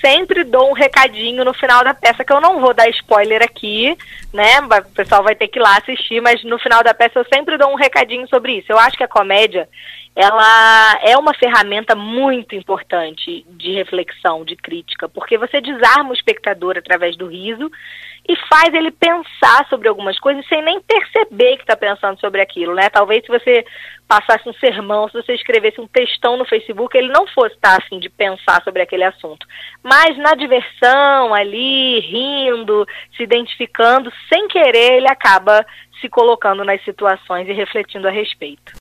sempre dou um recadinho no final da peça, que eu não vou dar spoiler aqui, né? O pessoal vai ter que ir lá assistir, mas no final da peça eu sempre dou um recadinho sobre isso. Eu acho que a comédia, ela é uma ferramenta muito importante de reflexão, de crítica, porque você desarma o espectador através do riso e faz ele pensar sobre algumas coisas sem nem perceber que está pensando sobre aquilo, né? Talvez se você passasse um sermão, se você escrevesse um textão no Facebook, ele não fosse estar afim de pensar sobre aquele assunto. Mas na diversão, ali, rindo, se identificando, sem querer, ele acaba se colocando nas situações e refletindo a respeito.